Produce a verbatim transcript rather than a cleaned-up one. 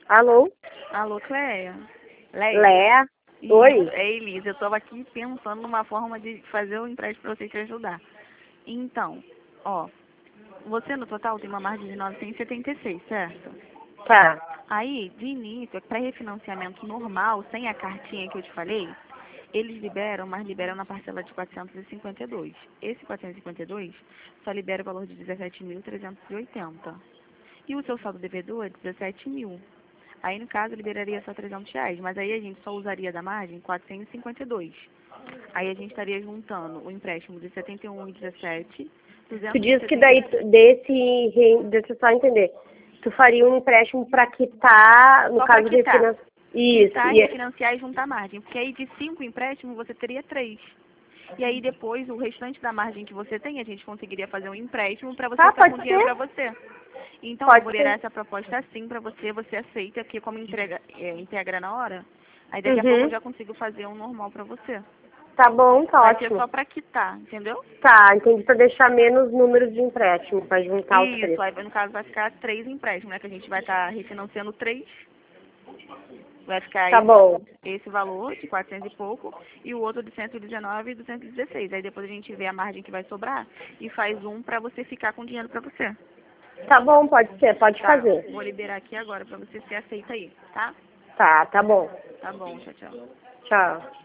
Alô? Alô, Cleia? Leia? Léa? Isso, Oi? é Elisa. Eu estava aqui pensando numa forma de fazer o empréstimo para você te ajudar. Então, ó, você no total tem uma margem de novecentos e setenta e seis, certo? Tá. Aí, de início, para refinanciamento normal, sem a cartinha que eu te falei, eles liberam, mas liberam na parcela de quatrocentos e cinquenta e dois. Esse quatrocentos e cinquenta e dois só libera o valor de dezessete mil trezentos e oitenta. E o seu saldo devedor é dezessete mil. Aí, no caso, liberaria só trezentos reais, mas aí a gente só usaria da margem quatrocentos e cinquenta e dois. Aí a gente estaria juntando o empréstimo de setenta e um e dezessete, Tu diz que daí, duzentos e setenta. tu- desse, re- deixa eu só entender, tu faria um empréstimo para quitar, no Só para caso de quitar. financiar. Isso. Quitar, E, é- refinanciar e juntar margem. Porque aí de cinco empréstimos você teria três. E aí depois, o restante da margem que você tem, a gente conseguiria fazer um empréstimo para você tá, ficar com pode dinheiro ser? para você. Então, eu vou Pode liberar ser. essa proposta assim para você, você aceita, que como entrega, é, integra na hora, aí daqui a pouco eu Uhum. já consigo fazer um normal para você. Tá bom, tá Vai ser ótimo. só para quitar, entendeu? Tá, entendi, para deixar menos números de empréstimo, para juntar os três. Isso, aí no caso vai ficar três empréstimos, né? Que a gente vai estar refinanciando três, vai ficar Tá esse, bom. esse valor de quatrocentos e pouco e o outro de cento e dezenove e duzentos e dezesseis. Aí depois a gente vê a margem que vai sobrar e faz um para você ficar com dinheiro para você. Tá bom, pode ser, pode Tá, fazer. vou liberar aqui agora para você se aceita aí, tá? Tá, tá bom. Tá bom, tchau, tchau. Tchau.